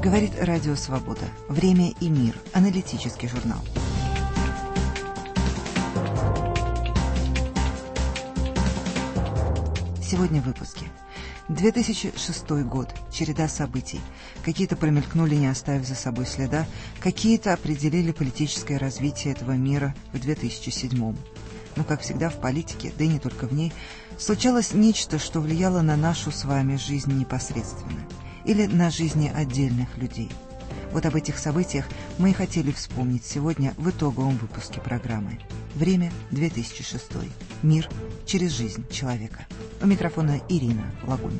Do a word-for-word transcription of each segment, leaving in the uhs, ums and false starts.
Говорит Радио Свобода. Время и мир. Аналитический журнал. Сегодня в выпуске. две тысячи шестой год. Череда событий. Какие-то промелькнули, не оставив за собой следа, какие-то определили политическое развитие этого мира в две тысячи седьмом. Но, как всегда в политике, да и не только в ней, случалось нечто, что влияло на нашу с вами жизнь непосредственно. Или на жизни отдельных людей. Вот об этих событиях мы и хотели вспомнить сегодня в итоговом выпуске программы. Время две тысячи шестой. Мир через жизнь человека. У микрофона Ирина Лагунина.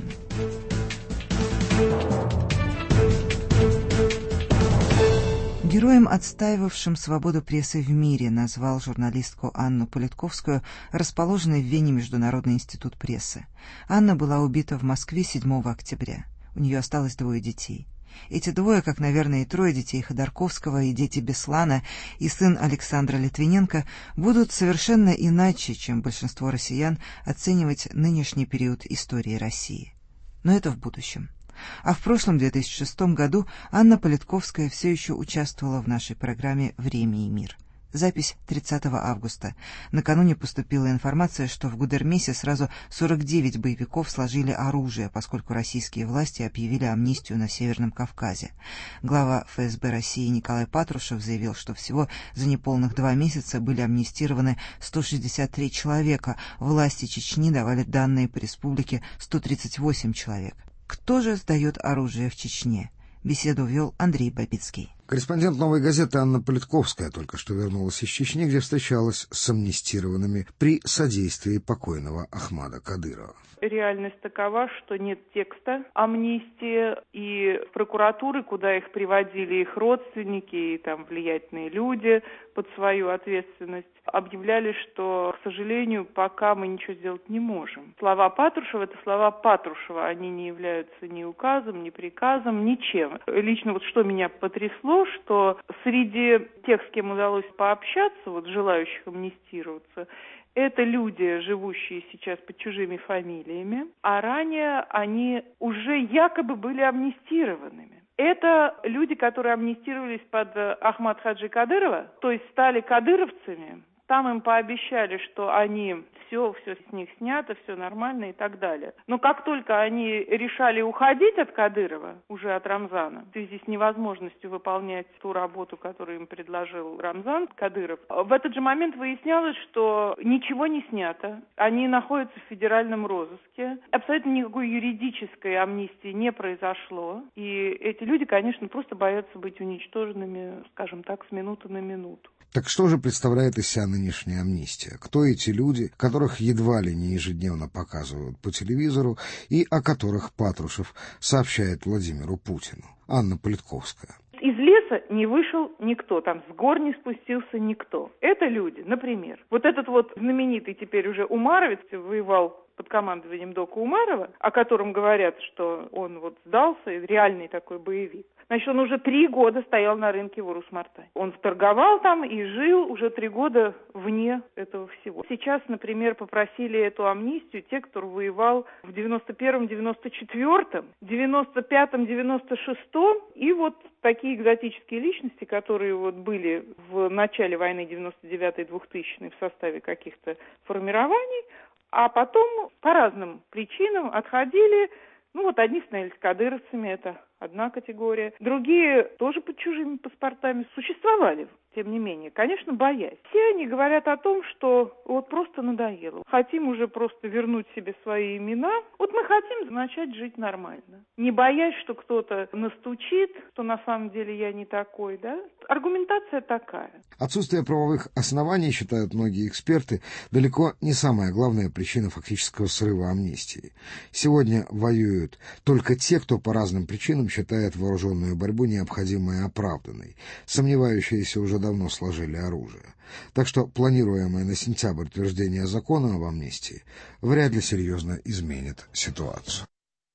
Героем, отстаивавшим свободу прессы в мире, назвал журналистку Анну Политковскую, расположенный в Вене Международный институт прессы. Анна была убита в Москве седьмого октября. У нее осталось двое детей. Эти двое, как, наверное, и трое детей Ходорковского, и дети Беслана, и сын Александра Литвиненко, будут совершенно иначе, чем большинство россиян, оценивать нынешний период истории России. Но это в будущем. А в прошлом две тысячи шестом году Анна Политковская все еще участвовала в нашей программе «Время и мир». Запись тридцатого августа. Накануне поступила информация, что в Гудермесе сразу сорок девять боевиков сложили оружие, поскольку российские власти объявили амнистию на Северном Кавказе. Глава эф эс бэ России Николай Патрушев заявил, что всего за неполных два месяца были амнистированы сто шестьдесят три человека. Власти Чечни давали данные по республике сто тридцать восемь человек. Кто же сдает оружие в Чечне? Беседу вел Андрей Бабицкий. Корреспондент «Новой газеты» Анна Политковская только что вернулась из Чечни, где встречалась с амнистированными при содействии покойного Ахмада Кадырова. Реальность такова, что нет текста амнистии, и прокуратуры, куда их приводили их родственники и там влиятельные люди под свою ответственность, объявляли, что, к сожалению, пока мы ничего сделать не можем. Слова Патрушева — это слова Патрушева, они не являются ни указом, ни приказом, ничем. Лично вот что меня потрясло, что среди тех, с кем удалось пообщаться, вот желающих амнистироваться, это люди, живущие сейчас под чужими фамилиями, а ранее они уже якобы были амнистированными. Это люди, которые амнистировались под Ахмад Хаджи Кадырова, то есть стали кадыровцами. Там им пообещали, что они все, все с них снято, все нормально и так далее. Но как только они решали уходить от Кадырова, уже от Рамзана, в связи с невозможностью выполнять ту работу, которую им предложил Рамзан Кадыров, в этот же момент выяснялось, что ничего не снято. Они находятся в федеральном розыске. Абсолютно никакой юридической амнистии не произошло. И эти люди, конечно, просто боятся быть уничтоженными, скажем так, с минуты на минуту. Так что же представляет из себя нынешняя амнистия? Кто эти люди, которых едва ли не ежедневно показывают по телевизору и о которых Патрушев сообщает Владимиру Путину? Анна Политковская. Из леса не вышел никто, там с гор не спустился никто. Это люди, например, вот этот вот знаменитый теперь уже Умаровец воевал под командованием Дока Умарова, о котором говорят, что он вот сдался, реальный такой боевик. Значит, он уже три года стоял на рынке в Урус-Мартане. Он торговал там и жил уже три года вне этого всего. Сейчас, например, попросили эту амнистию те, кто воевал в девяносто первом девяносто четвёртом, девяносто пятом девяносто шестом, и вот такие экзотические личности, которые вот были в начале войны девяносто девятый двухтысячный в составе каких-то формирований, а потом по разным причинам отходили. Ну вот одни становились кадыровцами, это одна категория. Другие тоже под чужими паспортами существовали, тем не менее, конечно, боясь. Все они говорят о том, что вот просто надоело. Хотим уже просто вернуть себе свои имена. Вот мы хотим начать жить нормально. Не боясь, что кто-то настучит, что на самом деле я не такой, да? Аргументация такая. Отсутствие правовых оснований, считают многие эксперты, далеко не самая главная причина фактического срыва амнистии. Сегодня воюют только те, кто по разным причинам считает вооруженную борьбу необходимой и оправданной. Сомневающиеся уже давно сложили оружие. Так что планируемое на сентябрь утверждение закона об амнистии вряд ли серьезно изменит ситуацию.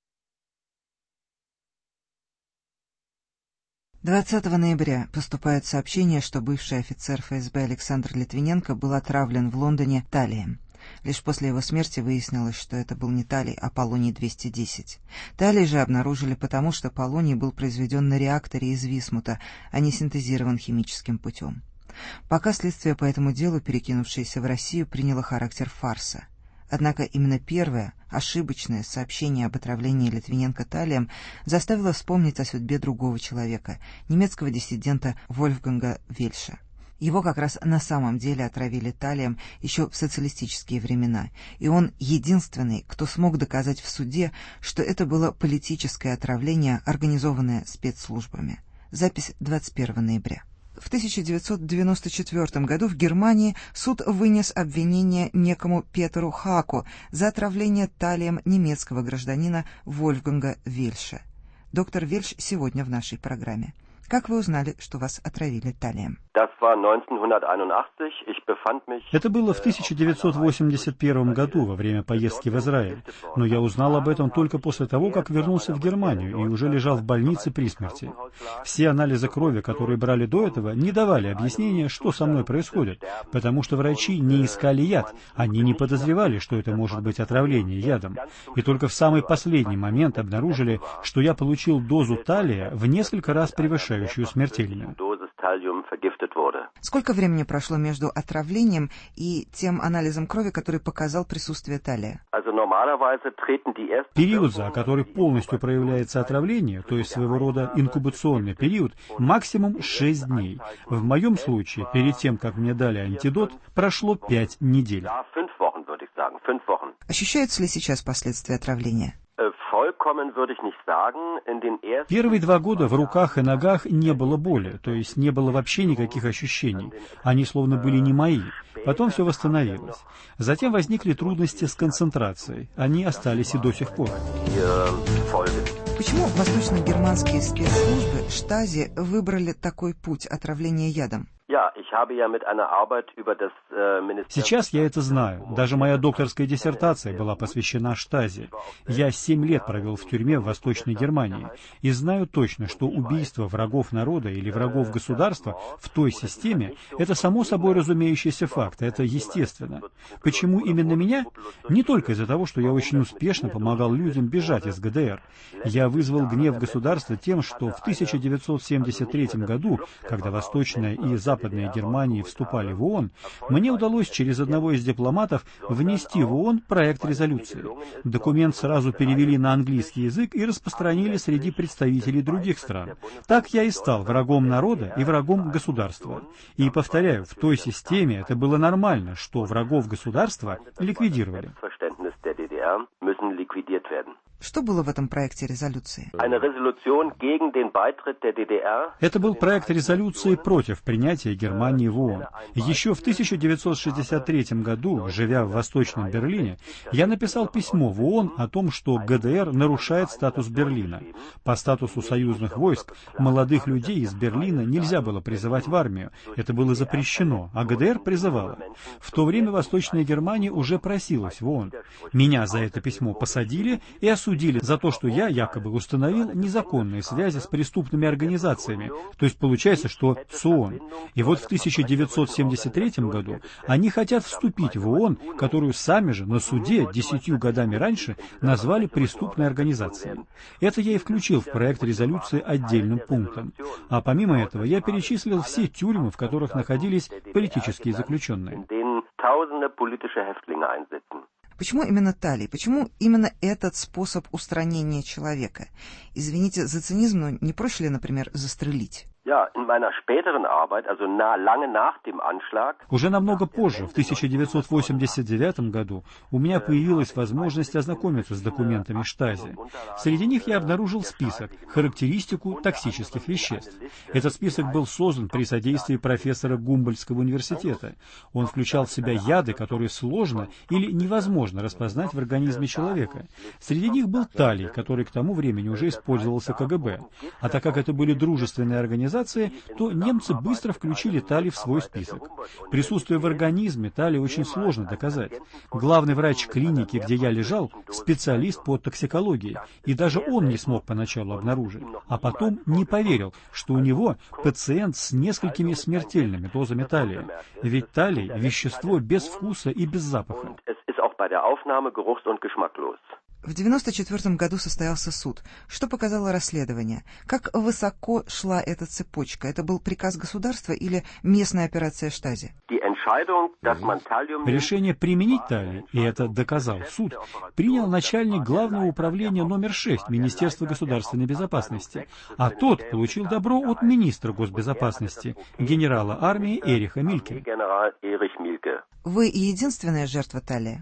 двадцатого ноября поступает сообщение, что бывший офицер эф эс бэ Александр Литвиненко был отравлен в Лондоне талием. Лишь после его смерти выяснилось, что это был не талий, а полоний двести десять. Талий же обнаружили потому, что полоний был произведен на реакторе из висмута, а не синтезирован химическим путем. Пока следствие по этому делу, перекинувшееся в Россию, приняло характер фарса. Однако именно первое, ошибочное сообщение об отравлении Литвиненко талием заставило вспомнить о судьбе другого человека, немецкого диссидента Вольфганга Вельша. Его как раз на самом деле отравили талием еще в социалистические времена, и он единственный, кто смог доказать в суде, что это было политическое отравление, организованное спецслужбами. Запись двадцать первого ноября. В тысяча девятьсот девяносто четвёртом году в Германии суд вынес обвинение некому Петеру Хаку за отравление талием немецкого гражданина Вольфганга Вельша. Доктор Вельш сегодня в нашей программе. Как вы узнали, что вас отравили талием? Это было в тысяча девятьсот восемьдесят первом году, во время поездки в Израиль. Но я узнал об этом только после того, как вернулся в Германию и уже лежал в больнице при смерти. Все анализы крови, которые брали до этого, не давали объяснения, что со мной происходит, потому что врачи не искали яд, они не подозревали, что это может быть отравление ядом. И только в самый последний момент обнаружили, что я получил дозу талия в несколько раз превышающую смертельную. Сколько времени прошло между отравлением и тем анализом крови, который показал присутствие талия? Период, за который полностью проявляется отравление, то есть своего рода инкубационный период, максимум шесть дней. В моем случае, перед тем, как мне дали антидот, прошло пять недель. Ощущаются ли сейчас последствия отравления? Первые два года в руках и ногах не было боли, то есть не было вообще никаких ощущений. Они словно были не мои. Потом все восстановилось. Затем возникли трудности с концентрацией. Они остались и до сих пор. Почему восточно-германские спецслужбы Штази выбрали такой путь отравления ядом? Сейчас я это знаю. Даже моя докторская диссертация была посвящена Штази. Я семь лет провел в тюрьме в Восточной Германии и знаю точно, что убийство врагов народа или врагов государства в той системе – это само собой разумеющийся факт, это естественно. Почему именно меня? Не только из-за того, что я очень успешно помогал людям бежать из ГДР. Я вызвал гнев государства тем, что в тысяча девятьсот семьдесят третьем году, когда Восточная и Западная Западные Германии вступали в ООН, мне удалось через одного из дипломатов внести в ООН проект резолюции. Документ сразу перевели на английский язык и распространили среди представителей других стран. Так я и стал врагом народа и врагом государства. И, повторяю, в той системе это было нормально, что врагов государства ликвидировали. Что было в этом проекте резолюции? Это был проект резолюции против принятия Германии в ООН. Еще в тысяча девятьсот шестьдесят третьем году, живя в Восточном Берлине, я написал письмо в ООН о том, что ГДР нарушает статус Берлина. По статусу союзных войск молодых людей из Берлина нельзя было призывать в армию. Это было запрещено, а ГДР призывала. В то время Восточная Германия уже просилась в ООН. Меня за это письмо посадили и осудили. Судили за то, что я якобы установил незаконные связи с преступными организациями, то есть получается, что с ООН. И вот в тысяча девятьсот семьдесят третьем году они хотят вступить в ООН, которую сами же на суде десятью годами раньше назвали преступной организацией. Это я и включил в проект резолюции отдельным пунктом. А помимо этого я перечислил все тюрьмы, в которых находились политические заключенные. Почему именно талий? Почему именно этот способ устранения человека? Извините за цинизм, но не проще ли, например, застрелить? Уже намного позже, в тысяча девятьсот восемьдесят девятом году, у меня появилась возможность ознакомиться с документами Штази. Среди них я обнаружил список, характеристику токсических веществ. Этот список был создан при содействии профессора Гумбольдтского университета. Он включал в себя яды, которые сложно или невозможно распознать в организме человека. Среди них был талий, который к тому времени уже использовался КГБ. А так как это были дружественные организации, организации, то немцы быстро включили талий в свой список. Присутствие в организме талии очень сложно доказать. Главный врач клиники, где я лежал, специалист по токсикологии, и даже он не смог поначалу обнаружить, а потом не поверил, что у него пациент с несколькими смертельными дозами талия. Ведь талий – вещество без вкуса и без запаха. В девяносто четвёртом году состоялся суд. Что показало расследование? Как высоко шла эта цепочка? Это был приказ государства или местная операция Штази? Решение применить талий, и это доказал суд, принял начальник главного управления номер шесть Министерства государственной безопасности, а тот получил добро от министра госбезопасности, генерала армии Эриха Мильке. Вы единственная жертва талия?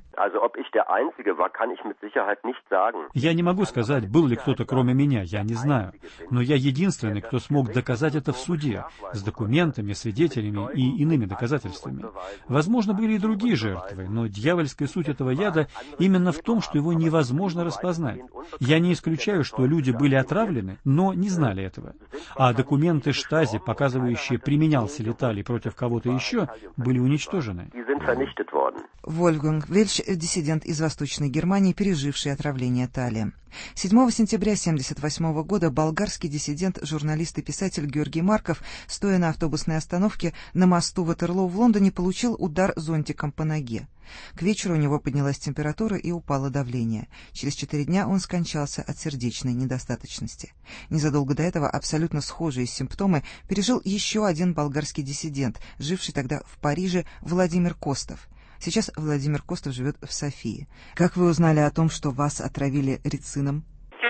Я не могу сказать, был ли кто-то кроме меня, я не знаю. Но я единственный, кто смог доказать это в суде, с документами, свидетелями и иными доказательствами. Возможно, были и другие жертвы, но дьявольская суть этого яда именно в том, что его невозможно распознать. Я не исключаю, что люди были отравлены, но не знали этого. А документы Штази, показывающие, применялся ли талий против кого-то еще, были уничтожены. Вольфганг Вельш, диссидент из Восточной Германии, переживший отравление талием. седьмого сентября тысяча девятьсот семьдесят восьмого года болгарский диссидент, журналист и писатель Георгий Марков, стоя на автобусной остановке на мосту Ватерлоо в Лондоне, получил удар зонтиком по ноге. К вечеру у него поднялась температура и упало давление. Через четыре дня он скончался от сердечной недостаточности. Незадолго до этого абсолютно схожие симптомы пережил еще один болгарский диссидент, живший тогда в Париже, Владимир Костов. Сейчас Владимир Костов живет в Софии. Как вы узнали о том, что вас отравили рицином?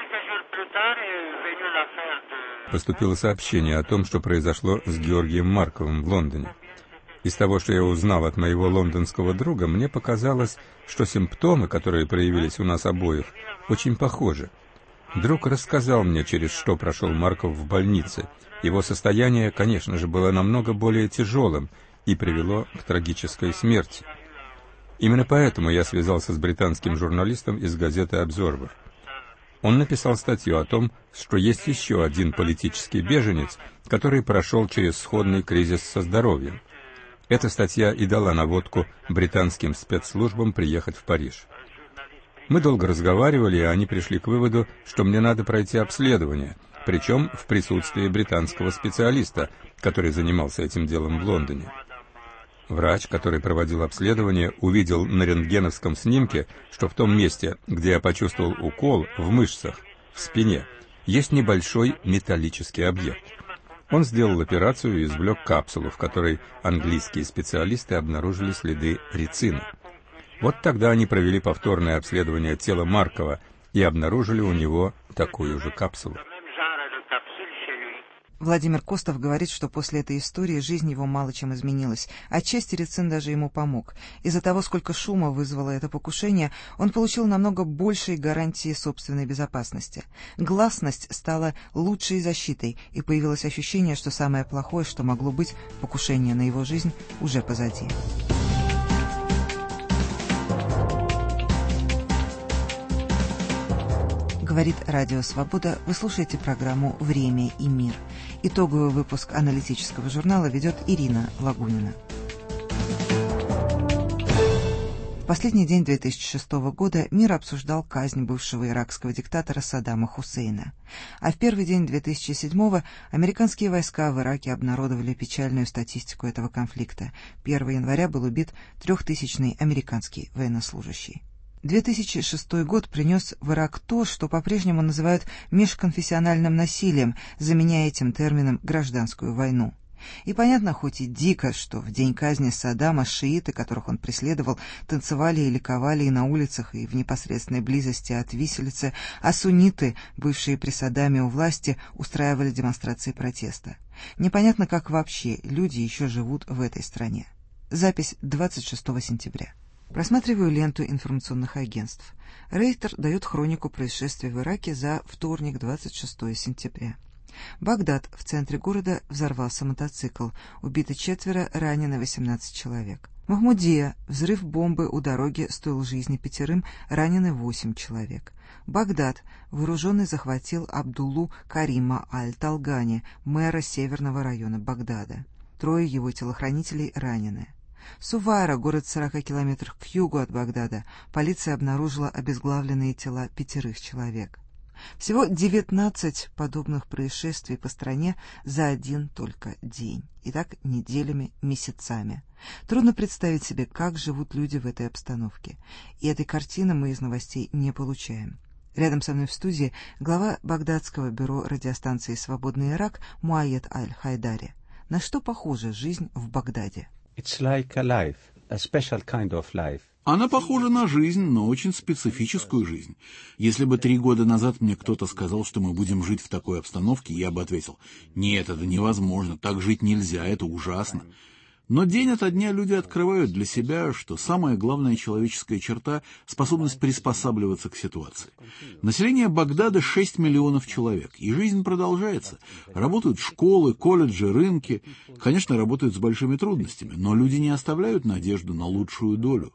Поступило сообщение о том, что произошло с Георгием Марковым в Лондоне. Из того, что я узнал от моего лондонского друга, мне показалось, что симптомы, которые проявились у нас обоих, очень похожи. Друг рассказал мне, через что прошел Марков в больнице. Его состояние, конечно же, было намного более тяжелым и привело к трагической смерти. Именно поэтому я связался с британским журналистом из газеты «Обзорвер». Он написал статью о том, что есть еще один политический беженец, который прошел через сходный кризис со здоровьем. Эта статья и дала наводку британским спецслужбам приехать в Париж. Мы долго разговаривали, и они пришли к выводу, что мне надо пройти обследование, причем в присутствии британского специалиста, который занимался этим делом в Лондоне. Врач, который проводил обследование, увидел на рентгеновском снимке, что в том месте, где я почувствовал укол, в мышцах, в спине, есть небольшой металлический объект. Он сделал операцию и извлек капсулу, в которой английские специалисты обнаружили следы рицина. Вот тогда они провели повторное обследование тела Маркова и обнаружили у него такую же капсулу. Владимир Костов говорит, что после этой истории жизнь его мало чем изменилась. Отчасти рицин даже ему помог. Из-за того, сколько шума вызвало это покушение, он получил намного большие гарантии собственной безопасности. Гласность стала лучшей защитой, и появилось ощущение, что самое плохое, что могло быть, покушение на его жизнь, уже позади. Говорит Радио Свобода. Вы слушаете программу «Время и мир». Итоговый выпуск аналитического журнала ведет Ирина Лагунина. В последний день две тысячи шестого года мир обсуждал казнь бывшего иракского диктатора Саддама Хусейна. А в первый день две тысячи седьмого американские войска в Ираке обнародовали печальную статистику этого конфликта. первого января был убит трехтысячный американский военнослужащий. две тысячи шестой год принес в Ирак то, что по-прежнему называют межконфессиональным насилием, заменяя этим термином гражданскую войну. И понятно, хоть и дико, что в день казни Саддама шииты, которых он преследовал, танцевали и ликовали и на улицах, и в непосредственной близости от виселицы, а сунниты, бывшие при Саддаме у власти, устраивали демонстрации протеста. Непонятно, как вообще люди еще живут в этой стране. Запись двадцать шестого сентября. Просматриваю ленту информационных агентств. Рейтер дает хронику происшествий в Ираке за вторник, двадцать шестого сентября. Багдад. В центре города взорвался мотоцикл. Убито четверо, ранено восемнадцать человек. Махмудия. Взрыв бомбы у дороги стоил жизни пятерым, ранены восемь человек. Багдад. Вооруженный захватил Абдуллу Карима Аль-Талгани, мэра северного района Багдада. Трое его телохранителей ранены. Сувайра, город в сорока километрах к югу от Багдада, полиция обнаружила обезглавленные тела пятерых человек. Всего девятнадцать подобных происшествий по стране за один только день. И так неделями, месяцами. Трудно представить себе, как живут люди в этой обстановке. И этой картины мы из новостей не получаем. Рядом со мной в студии глава багдадского бюро радиостанции «Свободный Ирак» Муайет Аль-Хайдари. На что похожа жизнь в Багдаде? It's like a life, a special kind of life. Она похожа на жизнь, но очень специфическую жизнь. Если бы три года назад мне кто-то сказал, что мы будем жить в такой обстановке, я бы ответил: нет, это невозможно, так жить нельзя, это ужасно. Но день ото дня люди открывают для себя, что самая главная человеческая черта – способность приспосабливаться к ситуации. Население Багдада шесть миллионов человек, и жизнь продолжается. Работают школы, колледжи, рынки. Конечно, работают с большими трудностями, но люди не оставляют надежду на лучшую долю.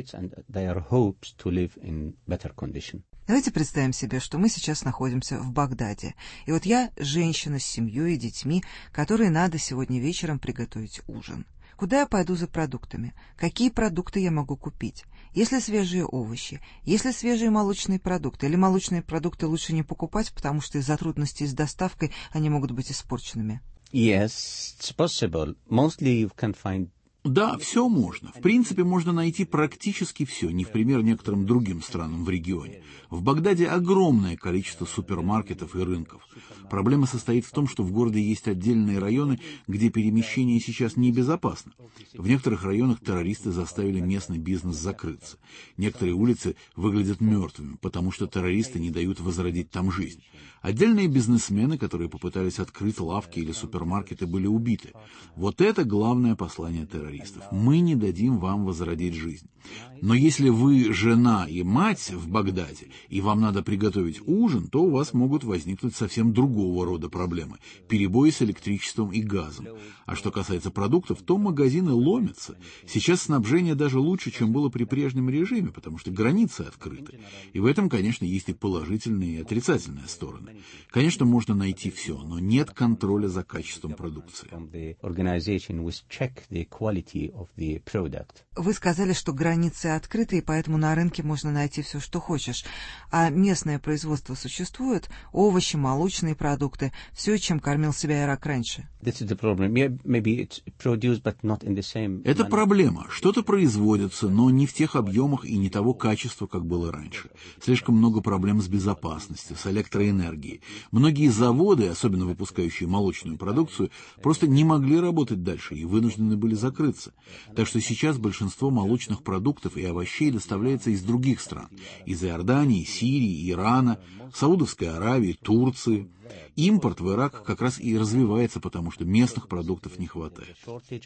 Давайте представим себе, что мы сейчас находимся в Багдаде. И вот я женщина с семьей и детьми, которой надо сегодня вечером приготовить ужин. Куда я пойду за продуктами? Какие продукты я могу купить? Есть ли свежие овощи? Есть ли свежие молочные продукты? Или молочные продукты лучше не покупать, потому что из-за трудностей с доставкой они могут быть испорченными? Yes, it's possible. Mostly you can find. Да, все можно. В принципе, можно найти практически все, не в пример некоторым другим странам в регионе. В Багдаде огромное количество супермаркетов и рынков. Проблема состоит в том, что в городе есть отдельные районы, где перемещение сейчас небезопасно. В некоторых районах террористы заставили местный бизнес закрыться. Некоторые улицы выглядят мертвыми, потому что террористы не дают возродить там жизнь. Отдельные бизнесмены, которые попытались открыть лавки или супермаркеты, были убиты. Вот это главное послание террористов. Мы не дадим вам возродить жизнь. Но если вы жена и мать в Багдаде, и вам надо приготовить ужин, то у вас могут возникнуть совсем другого рода проблемы. Перебои с электричеством и газом. А что касается продуктов, то магазины ломятся. Сейчас снабжение даже лучше, чем было при прежнем режиме, потому что границы открыты. И в этом, конечно, есть и положительные, и отрицательные стороны. Конечно, можно найти все, но нет контроля за качеством продукции. Вы сказали, что границы открыты, и поэтому на рынке можно найти все, что хочешь. А местное производство существует? Овощи, молочные продукты, все, чем кормил себя Ирак раньше. Это проблема. Что-то производится, но не в тех объемах и не того качества, как было раньше. Слишком много проблем с безопасностью, с электроэнергией. Многие заводы, особенно выпускающие молочную продукцию, просто не могли работать дальше и вынуждены были закрыться. Так что сейчас большинство молочных продуктов и овощей доставляется из других стран. Из Иордании, Сирии, Ирана, Саудовской Аравии, Турции. Импорт в Ирак как раз и развивается, потому что местных продуктов не хватает.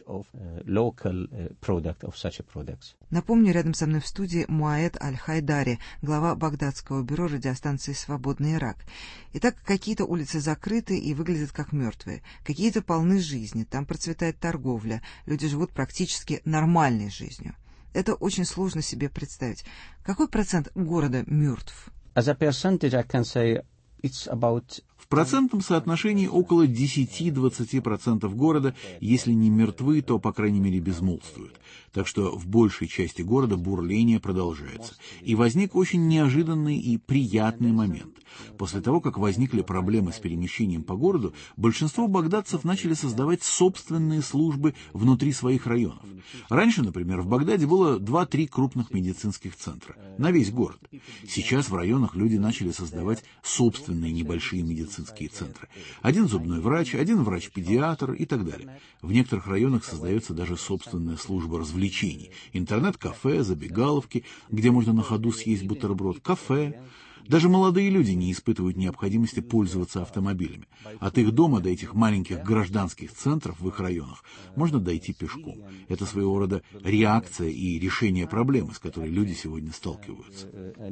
Напомню, рядом со мной в студии Муайет Аль-Хайдари, глава багдадского бюро радиостанции «Свободный Ирак». Итак, какие-то улицы закрыты и выглядят как мертвые, какие-то полны жизни, там процветает торговля, люди живут практически нормальной жизнью. Это очень сложно себе представить. Какой процент города мертв? As a percentage, I can say it's about. В процентном соотношении около десять-двадцать процентов города, если не мертвы, то, по крайней мере, безмолвствуют. Так что в большей части города бурление продолжается. И возник очень неожиданный и приятный момент. После того, как возникли проблемы с перемещением по городу, большинство багдадцев начали создавать собственные службы внутри своих районов. Раньше, например, в Багдаде было два-три крупных медицинских центра на весь город. Сейчас в районах люди начали создавать собственные небольшие медицинские центры. Один зубной врач, один врач-педиатр и так далее. В некоторых районах создается даже собственная служба развлечений. Интернет-кафе, забегаловки, где можно на ходу съесть бутерброд, кафе. Даже молодые люди не испытывают необходимости пользоваться автомобилями. От их дома до этих маленьких гражданских центров в их районах можно дойти пешком. Это своего рода реакция и решение проблемы, с которой люди сегодня сталкиваются.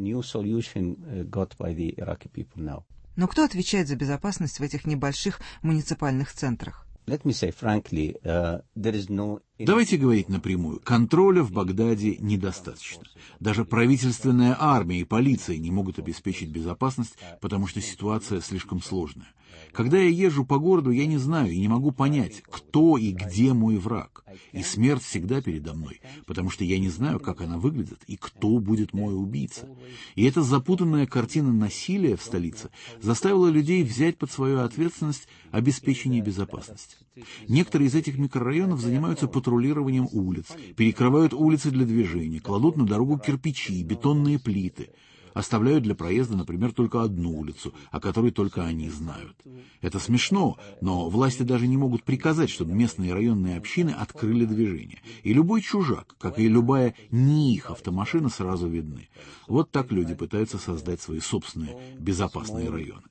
Но кто отвечает за безопасность в этих небольших муниципальных центрах? Let me say frankly, uh, there is no. Давайте говорить напрямую. Контроля в Багдаде недостаточно. Даже правительственная армия и полиция не могут обеспечить безопасность, потому что ситуация слишком сложная. Когда я езжу по городу, я не знаю и не могу понять, кто и где мой враг. И смерть всегда передо мной, потому что я не знаю, как она выглядит и кто будет мой убийца. И эта запутанная картина насилия в столице заставила людей взять под свою ответственность обеспечение безопасности. Некоторые из этих микрорайонов занимаются патрулированием улиц, перекрывают улицы для движения, кладут на дорогу кирпичи, бетонные плиты. Оставляют для проезда, например, только одну улицу, о которой только они знают. Это смешно, но власти даже не могут приказать, чтобы местные районные общины открыли движение. И любой чужак, как и любая не их автомашина, сразу видны. Вот так люди пытаются создать свои собственные безопасные районы.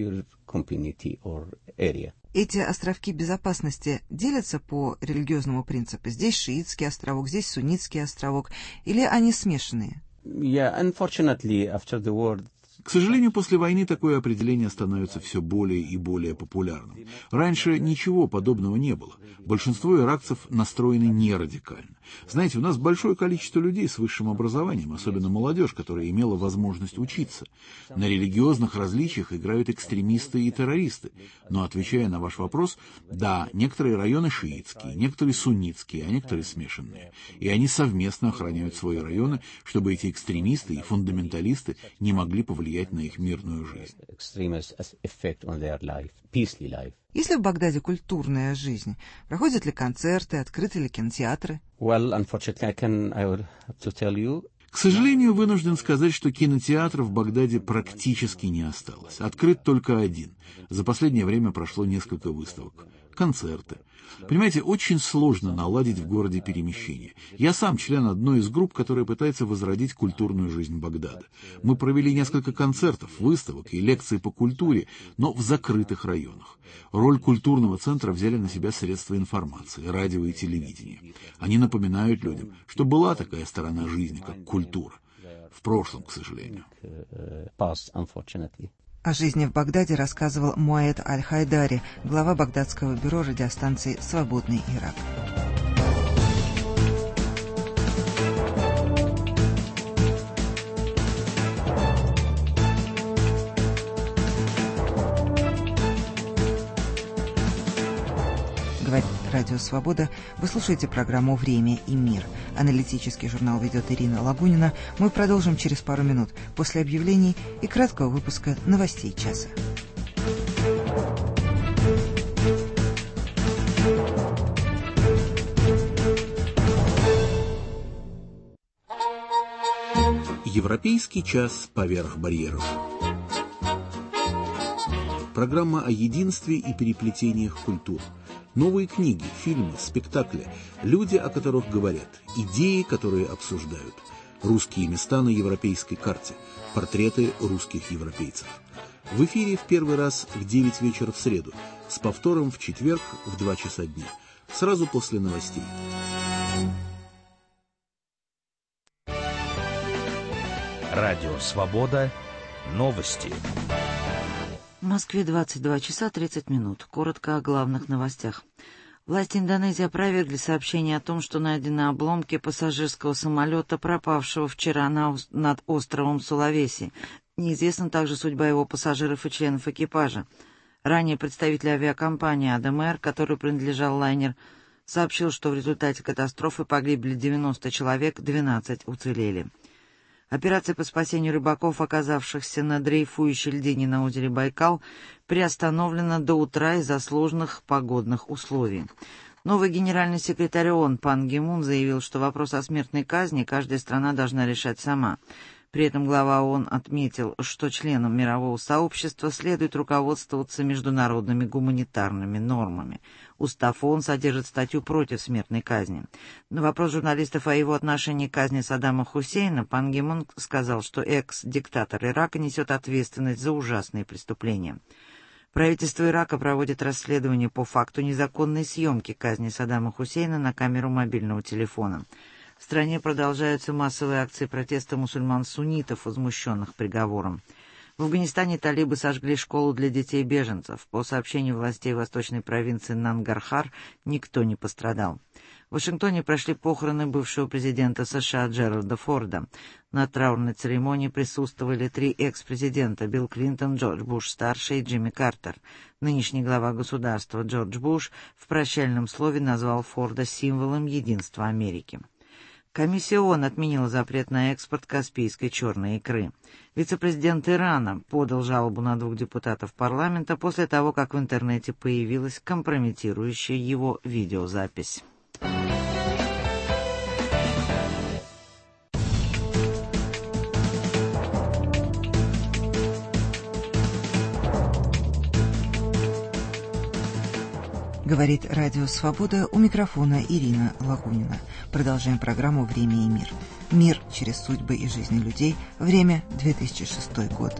Эти островки безопасности делятся по религиозному принципу? Здесь шиитский островок, здесь суннитский островок, или они смешанные? Yeah, unfortunately, after the war, К сожалению, после войны такое определение становится все более и более популярным. Раньше ничего подобного не было. Большинство иракцев настроены не радикально. Знаете, у нас большое количество людей с высшим образованием, особенно молодежь, которая имела возможность учиться. На религиозных различиях играют экстремисты и террористы. Но, отвечая на ваш вопрос, да, некоторые районы шиитские, некоторые суннитские, а некоторые смешанные. И они совместно охраняют свои районы, чтобы эти экстремисты и фундаменталисты не могли повлиять на их мирную жизнь. Есть ли в Багдаде культурная жизнь? Проходят ли концерты, открыты ли кинотеатры? well, unfortunately, I can, I would have to tell you. К сожалению, вынужден сказать, что кинотеатров в Багдаде практически не осталось. Открыт только один. За последнее время прошло несколько выставок. Концерты. Понимаете, очень сложно наладить в городе перемещение. Я сам член одной из групп, которая пытается возродить культурную жизнь Багдада. Мы провели несколько концертов, выставок и лекций по культуре, но в закрытых районах. Роль культурного центра взяли на себя средства информации, радио и телевидение. Они напоминают людям, что была такая сторона жизни, как культура. В прошлом, к сожалению. О жизни в Багдаде рассказывал Муаед Аль-Хайдари, глава багдадского бюро радиостанции «Свободный Ирак». Говорит Радио Свобода. Вы слушаете программу «Время и мир». Аналитический журнал ведет Ирина Лагунина. Мы продолжим через пару минут после объявлений и краткого выпуска новостей часа. Европейский час поверх барьеров. Программа о единстве и переплетениях культур. Новые книги, фильмы, спектакли, люди, о которых говорят, идеи, которые обсуждают, русские места на европейской карте, портреты русских европейцев. В эфире в первый раз в девять вечера в среду, с повтором в четверг в два часа дня, сразу после новостей. Радио Свобода. Новости. В Москве двадцать два часа тридцать минут. Коротко о главных новостях. Власти Индонезии опровергли сообщение о том, что найдены обломки пассажирского самолета, пропавшего вчера на, над островом Сулавеси. Неизвестна также судьба его пассажиров и членов экипажа. Ранее представитель авиакомпании Адам Эр, которой принадлежал лайнер, сообщил, что в результате катастрофы погибли девяносто человек, двенадцать уцелели. Операция по спасению рыбаков, оказавшихся на дрейфующей льдине на озере Байкал, приостановлена до утра из-за сложных погодных условий. Новый генеральный секретарь ООН Пан Ги Мун заявил, что вопрос о смертной казни каждая страна должна решать сама. При этом глава ООН отметил, что членам мирового сообщества следует руководствоваться международными гуманитарными нормами. Устав ООН содержит статью против смертной казни. На вопрос журналистов о его отношении к казни Саддама Хусейна Пан Ги Мун сказал, что экс-диктатор Ирака несет ответственность за ужасные преступления. Правительство Ирака проводит расследование по факту незаконной съемки казни Саддама Хусейна на камеру мобильного телефона. В стране продолжаются массовые акции протеста мусульман-суннитов, возмущенных приговором. В Афганистане талибы сожгли школу для детей-беженцев. По сообщению властей восточной провинции Нангархар, никто не пострадал. В Вашингтоне прошли похороны бывшего президента США Джеральда Форда. На траурной церемонии присутствовали три экс-президента: Билл Клинтон, Джордж Буш-старший и Джимми Картер. Нынешний глава государства Джордж Буш в прощальном слове назвал Форда символом единства Америки. Комиссия ООН отменила запрет на экспорт каспийской черной икры. Вице-президент Ирана подал жалобу на двух депутатов парламента после того, как в интернете появилась компрометирующая его видеозапись. Говорит Радио Свобода, у микрофона Ирина Лагунина. Продолжаем программу «Время и мир». Мир через судьбы и жизни людей. Время две тысячи шестой год.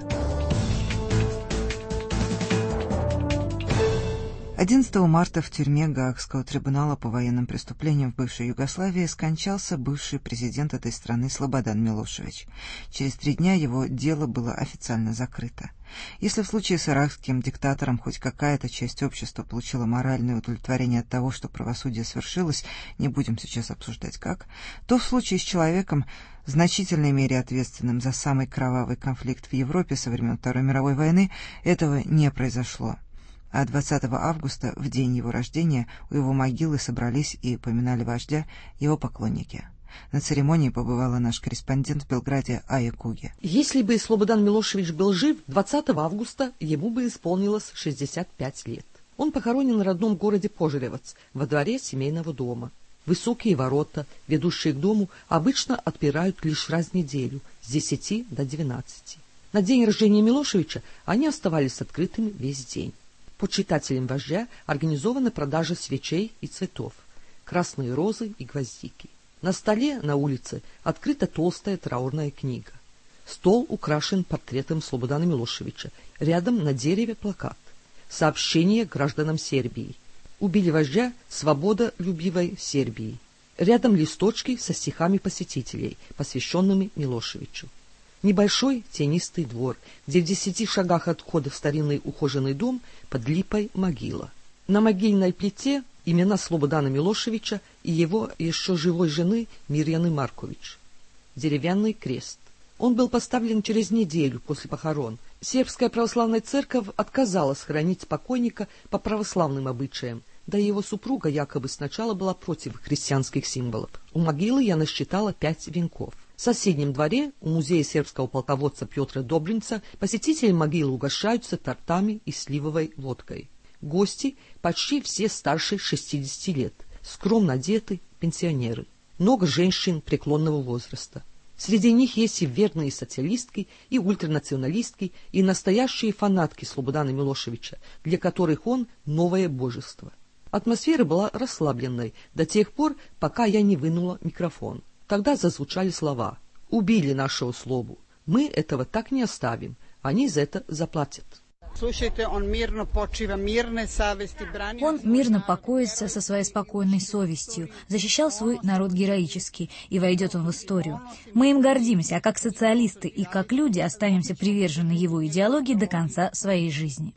одиннадцатого марта в тюрьме Гаагского трибунала по военным преступлениям в бывшей Югославии скончался бывший президент этой страны Слободан Милошевич. Через три дня его дело было официально закрыто. Если в случае с иракским диктатором хоть какая-то часть общества получила моральное удовлетворение от того, что правосудие свершилось, не будем сейчас обсуждать как, то в случае с человеком, в значительной мере ответственным за самый кровавый конфликт в Европе со времен Второй мировой войны, этого не произошло. А двадцатого августа, в день его рождения, у его могилы собрались и поминали вождя его поклонники. На церемонии побывала наш корреспондент в Белграде Ая Куги. Если бы Слободан Милошевич был жив, двадцатого августа ему бы исполнилось шестьдесят пять лет. Он похоронен в родном городе Пожеревец, во дворе семейного дома. Высокие ворота, ведущие к дому, обычно отпирают лишь раз в неделю, с десяти до двенадцати. На день рождения Милошевича они оставались открытыми весь день. Почитателям вождя организована продажа свечей и цветов, красные розы и гвоздики. На столе на улице открыта толстая траурная книга. Стол украшен портретом Слободана Милошевича. Рядом на дереве плакат. Сообщение гражданам Сербии. Убили вождя, свобода любивой Сербии. Рядом листочки со стихами посетителей, посвященными Милошевичу. Небольшой тенистый двор, где в десяти шагах от входа в старинный ухоженный дом под липой могила. На могильной плите имена Слободана Милошевича и его еще живой жены Мирьяны Маркович. Деревянный крест. Он был поставлен через неделю после похорон. Сербская православная церковь отказалась хоронить покойника по православным обычаям, да и его супруга якобы сначала была против христианских символов. У могилы я насчитала пять венков. В соседнем дворе, у музея сербского полководца Петра Добринца, посетители могилы угощаются тортами и сливовой водкой. Гости почти все старше шестидесяти лет, скромно одеты, пенсионеры. Много женщин преклонного возраста. Среди них есть и верные социалистки, и ультранационалистки, и настоящие фанатки Слободана Милошевича, для которых он новое божество. Атмосфера была расслабленной до тех пор, пока я не вынула микрофон. Тогда зазвучали слова: «Убили нашего Слобу. Мы этого так не оставим. Они за это заплатят». Слушайте, он мирно почива, мирной совести бранил. Он мирно покоится со своей спокойной совестью, защищал свой народ героически, и войдет он в историю. Мы им гордимся, а как социалисты и как люди останемся привержены его идеологии до конца своей жизни.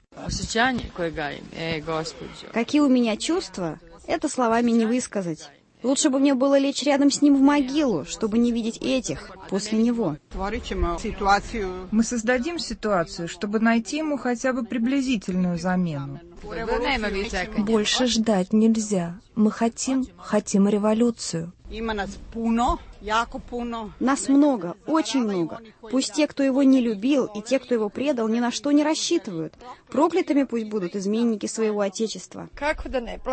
Какие у меня чувства, это словами не высказать. Лучше бы мне было лечь рядом с ним в могилу, чтобы не видеть этих после него. Мы создадим ситуацию, чтобы найти ему хотя бы приблизительную замену. Больше ждать нельзя. Мы хотим, хотим революцию. Нас много, очень много. Пусть те, кто его не любил, и те, кто его предал, ни на что не рассчитывают. Проклятыми пусть будут изменники своего Отечества. Как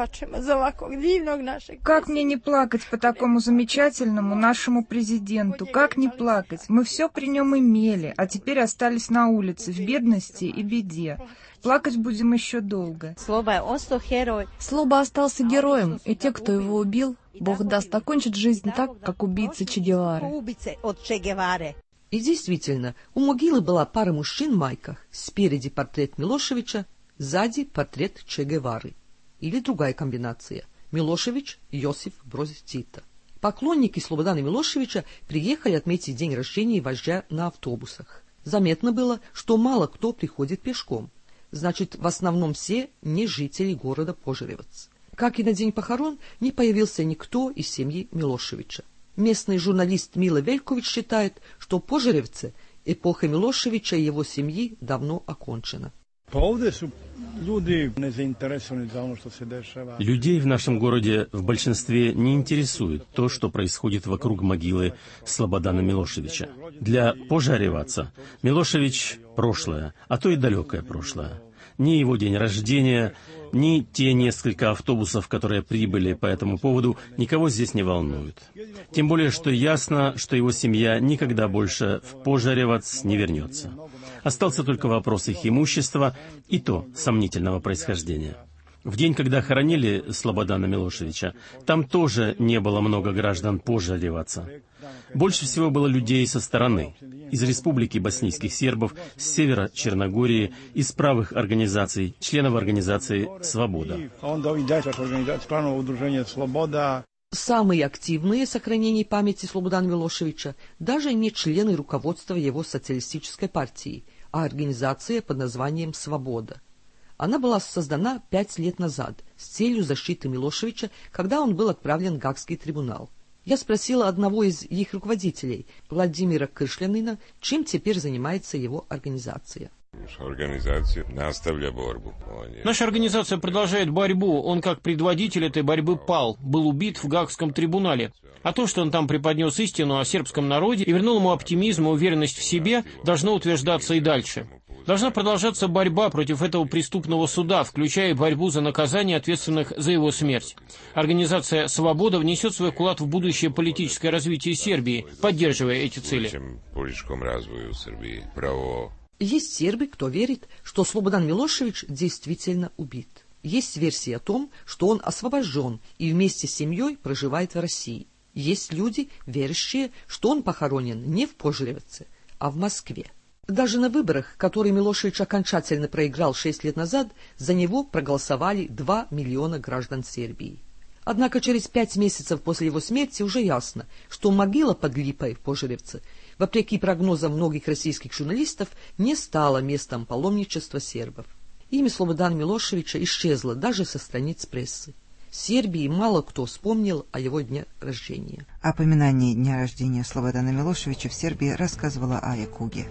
мне не плакать по такому замечательному нашему президенту? Как не плакать? Мы все при нем имели, а теперь остались на улице, в бедности и беде. Плакать будем еще долго. Слоба остался героем, и те, кто его убил, Бог даст, окончить жизнь так, как убийца Че Гевары. И действительно, у могилы была пара мужчин в майках. Спереди портрет Милошевича, сзади портрет Че Гевары. Или другая комбинация. Милошевич, Йосиф Броз Тита. Поклонники Слободана Милошевича приехали отметить день рождения вождя на автобусах. Заметно было, что мало кто приходит пешком. Значит, в основном все не жители города Пожеревец. Как и на день похорон, не появился никто из семьи Милошевича. Местный журналист Мила Велькович считает, что в Пожаревце эпоха Милошевича и его семьи давно окончена. Людей в нашем городе в большинстве не интересует то, что происходит вокруг могилы Слободана Милошевича. Для пожареваца Милошевич – прошлое, а то и далекое прошлое. Ни его день рождения, ни те несколько автобусов, которые прибыли по этому поводу, никого здесь не волнуют. Тем более, что ясно, что его семья никогда больше в Пожаревац не вернется. Остался только вопрос их имущества, и то сомнительного происхождения. В день, когда хоронили Слободана Милошевича, там тоже не было много граждан Пожареваца. Больше всего было людей со стороны, из республики боснийских сербов, с севера Черногории, из правых организаций, членов организации «Свобода». Самые активные в сохранении памяти Слободана Милошевича даже не члены руководства его социалистической партии, а организация под названием «Свобода». Она была создана пять лет назад с целью защиты Милошевича, когда он был отправлен в Гаагский трибунал. Я спросила одного из их руководителей, Владимира Кышлянина, чем теперь занимается его организация. Наша организация продолжает борьбу. Он, как предводитель этой борьбы, пал, был убит в Гаагском трибунале. А то, что он там преподнес истину о сербском народе и вернул ему оптимизм и уверенность в себе, должно утверждаться и дальше. Должна продолжаться борьба против этого преступного суда, включая борьбу за наказание ответственных за его смерть. Организация «Свобода» внесет свой вклад в будущее политическое развитие Сербии, поддерживая эти цели. Есть сербы, кто верит, что Слободан Милошевич действительно убит. Есть версия о том, что он освобожден и вместе с семьей проживает в России. Есть люди, верящие, что он похоронен не в Пожаревце, а в Москве. Даже на выборах, которые Милошевич окончательно проиграл шесть лет назад, за него проголосовали два миллиона граждан Сербии. Однако через пять месяцев после его смерти уже ясно, что могила под Липой в Пожаревце, вопреки прогнозам многих российских журналистов, не стала местом паломничества сербов. Имя Слободана Милошевича исчезло даже со страниц прессы. В Сербии мало кто вспомнил о его дне рождения. О поминании дня рождения Слободана Милошевича в Сербии рассказывала Ая Куги.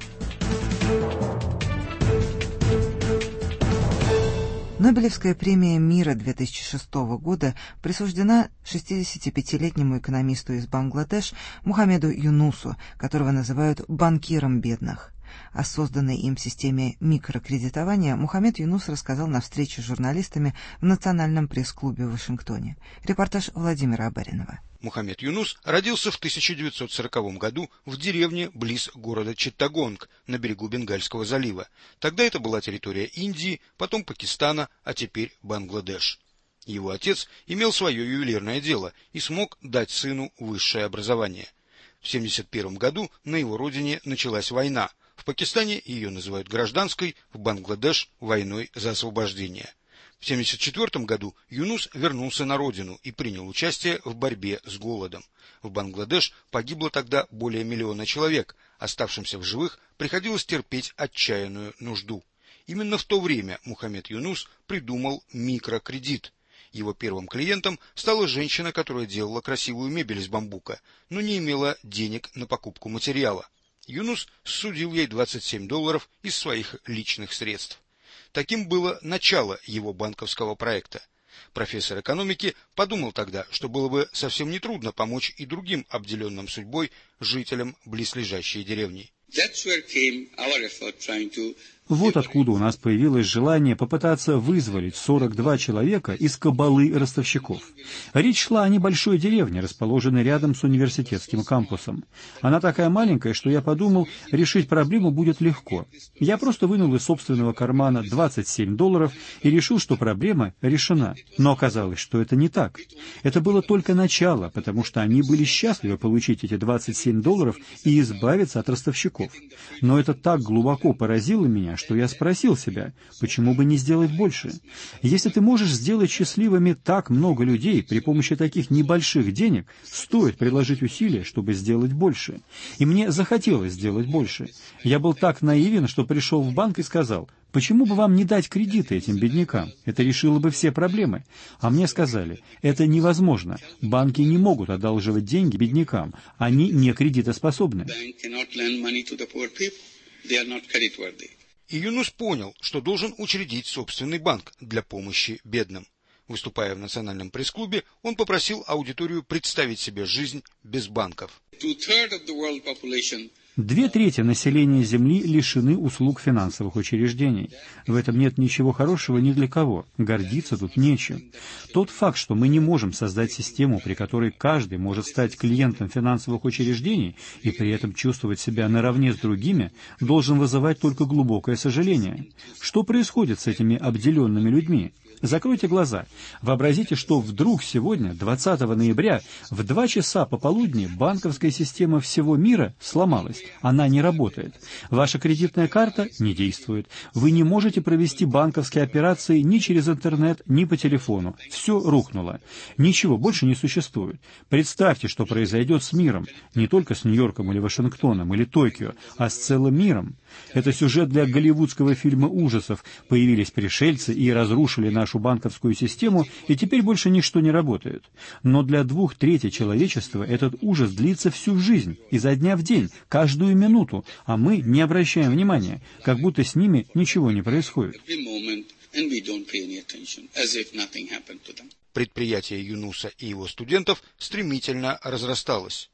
Нобелевская премия мира две тысячи шестого года присуждена шестидесятипятилетнему экономисту из Бангладеш Мухаммеду Юнусу, которого называют банкиром бедных. О созданной им системе микрокредитования Мухаммед Юнус рассказал на встрече с журналистами в Национальном пресс-клубе в Вашингтоне. Репортаж Владимира Абаринова. Мухаммед Юнус родился в тысяча девятьсот сороковом году в деревне близ города Читтагонг на берегу Бенгальского залива. Тогда это была территория Индии, потом Пакистана, а теперь Бангладеш. Его отец имел свое ювелирное дело и смог дать сыну высшее образование. В семьдесят первом году на его родине началась война. В Пакистане ее называют гражданской, в Бангладеш – войной за освобождение. В семьдесят четвёртом году Юнус вернулся на родину и принял участие в борьбе с голодом. В Бангладеш погибло тогда более миллиона человек, оставшимся в живых приходилось терпеть отчаянную нужду. Именно в то время Мухаммед Юнус придумал микрокредит. Его первым клиентом стала женщина, которая делала красивую мебель из бамбука, но не имела денег на покупку материала. Юнус судил ей двадцать семь долларов из своих личных средств. Таким было начало его банковского проекта. Профессор экономики подумал тогда, что было бы совсем нетрудно помочь и другим обделенным судьбой жителям близлежащей деревни. Вот откуда у нас появилось желание попытаться вызволить сорок два человека из кабалы ростовщиков. Речь шла о небольшой деревне, расположенной рядом с университетским кампусом. Она такая маленькая, что я подумал, решить проблему будет легко. Я просто вынул из собственного кармана двадцать семь долларов и решил, что проблема решена. Но оказалось, что это не так. Это было только начало, потому что они были счастливы получить эти двадцать семь долларов и избавиться от ростовщиков. Но это так глубоко поразило меня, что я спросил себя, почему бы не сделать больше? Если ты можешь сделать счастливыми так много людей при помощи таких небольших денег, стоит приложить усилия, чтобы сделать больше. И мне захотелось сделать больше. Я был так наивен, что пришел в банк и сказал: почему бы вам не дать кредиты этим беднякам? Это решило бы все проблемы. А мне сказали: это невозможно. Банки не могут одалживать деньги беднякам. Они не кредитоспособны. И Юнус понял, что должен учредить собственный банк для помощи бедным. Выступая в Национальном пресс-клубе, он попросил аудиторию представить себе жизнь без банков. Две трети населения Земли лишены услуг финансовых учреждений. В этом нет ничего хорошего ни для кого. Гордиться тут нечем. Тот факт, что мы не можем создать систему, при которой каждый может стать клиентом финансовых учреждений и при этом чувствовать себя наравне с другими, должен вызывать только глубокое сожаление. Что происходит с этими обделенными людьми? Закройте глаза. Вообразите, что вдруг сегодня, двадцатого ноября, в два часа пополудни банковская система всего мира сломалась. Она не работает. Ваша кредитная карта не действует. Вы не можете провести банковские операции ни через интернет, ни по телефону. Все рухнуло. Ничего больше не существует. Представьте, что произойдет с миром. Не только с Нью-Йорком или Вашингтоном или Токио, а с целым миром. Это сюжет для голливудского фильма ужасов. Появились пришельцы и разрушили нашу банковскую систему, и теперь больше ничто не работает. Но для двух третей человечества этот ужас длится всю жизнь, изо дня в день, каждую минуту, а мы не обращаем внимания, как будто с ними ничего не происходит. Предприятие Юнуса и его студентов стремительно разрасталось.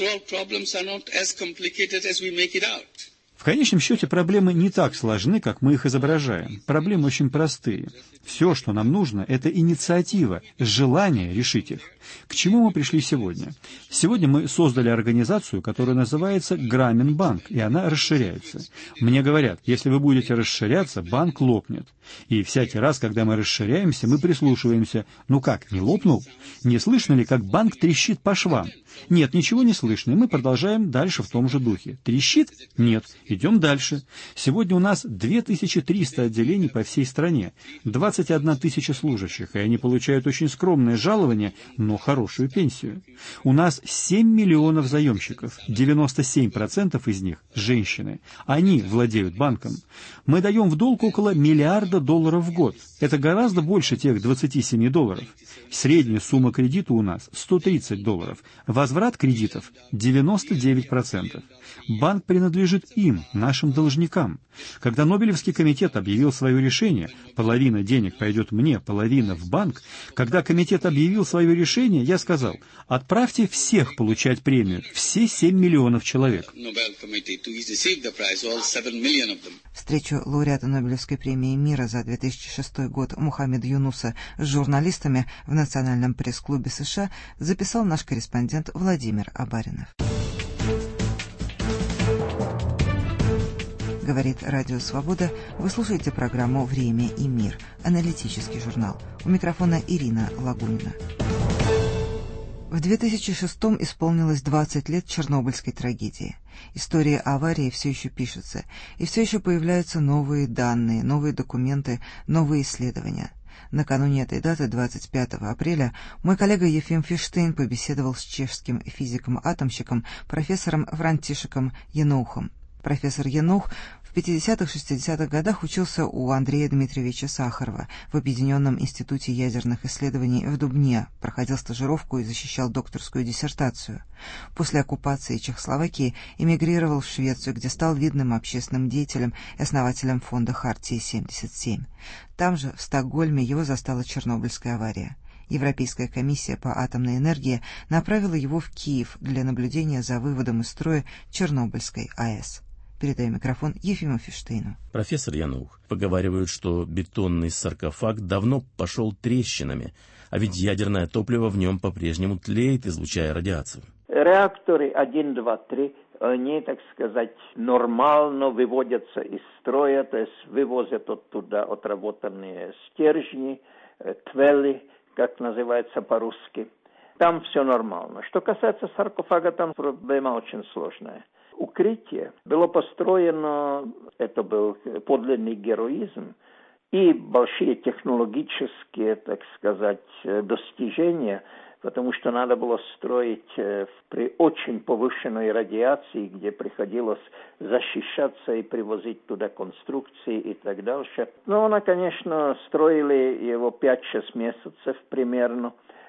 В конечном счете проблемы не так сложны, как мы их изображаем. Проблемы очень простые. Все, что нам нужно, это инициатива, желание решить их. К чему мы пришли сегодня? Сегодня мы создали организацию, которая называется Граминбанк, и она расширяется. Мне говорят, если вы будете расширяться, банк лопнет. И всякий раз, когда мы расширяемся, мы прислушиваемся. Ну как, не лопнул? Не слышно ли, как банк трещит по швам? Нет, ничего не слышно, и мы продолжаем дальше в том же духе. Трещит? Нет. Идем дальше. Сегодня у нас две тысячи триста отделений по всей стране, двадцать одна тысяча служащих, и они получают очень скромное жалование, но хорошую пенсию. У нас семь миллионов заемщиков, девяносто семь процентов из них – женщины. Они владеют банком. Мы даем в долг около миллиарда долларов в год. Это гораздо больше тех двадцати семи долларов. Средняя сумма кредита у нас – сто тридцать долларов. Возврат кредитов – девяносто девять процентов. Банк принадлежит им, нашим должникам. Когда Нобелевский комитет объявил свое решение, половина денег пойдет мне, половина в банк, когда комитет объявил свое решение, я сказал: отправьте всех получать премию, все семь миллионов человек. Встречу лауреата Нобелевской премии мира за две тысячи шестой год Мухаммеда Юнуса с журналистами в Национальном пресс-клубе США записал наш корреспондент Владимир Абаринов. Говорит Радио Свобода. Вы слушаете программу «Время и мир», аналитический журнал. У микрофона Ирина Лагунина. В две тысячи шестом исполнилось двадцать лет Чернобыльской трагедии. История аварии все еще пишется, и все еще появляются новые данные, новые документы, новые исследования. Накануне этой даты, двадцать пятого апреля, мой коллега Ефим Фиштейн побеседовал с чешским физиком-атомщиком профессором Франтишеком Янухом. Профессор Янух в пятидесятых-шестидесятых годах учился у Андрея Дмитриевича Сахарова в Объединенном институте ядерных исследований в Дубне, проходил стажировку и защищал докторскую диссертацию. После оккупации Чехословакии эмигрировал в Швецию, где стал видным общественным деятелем и основателем фонда «Хартия-семьдесят семь». Там же, в Стокгольме, его застала Чернобыльская авария. Европейская комиссия по атомной энергии направила его в Киев для наблюдения за выводом из строя Чернобыльской АЭС. Передаю микрофон Ефиму Фиштейну. Профессор Янух, поговаривают, что бетонный саркофаг давно пошел трещинами, а ведь ядерное топливо в нем по-прежнему тлеет, излучая радиацию. Реакторы один, два, три, они, так сказать, нормально выводятся из строя, то есть вывозят оттуда отработанные стержни, твели, как называется по-русски. Там все нормально. Что касается саркофага, там проблема очень сложная. укрытие. Было построено, это был подлинный героизм, и большие технологические, так сказать, достижения, потому что надо было строить при очень повышенной радиации, где приходилось защищаться и привозить туда конструкции и так дальше. Но она, конечно, строили его пять-шесть месяцев примерно,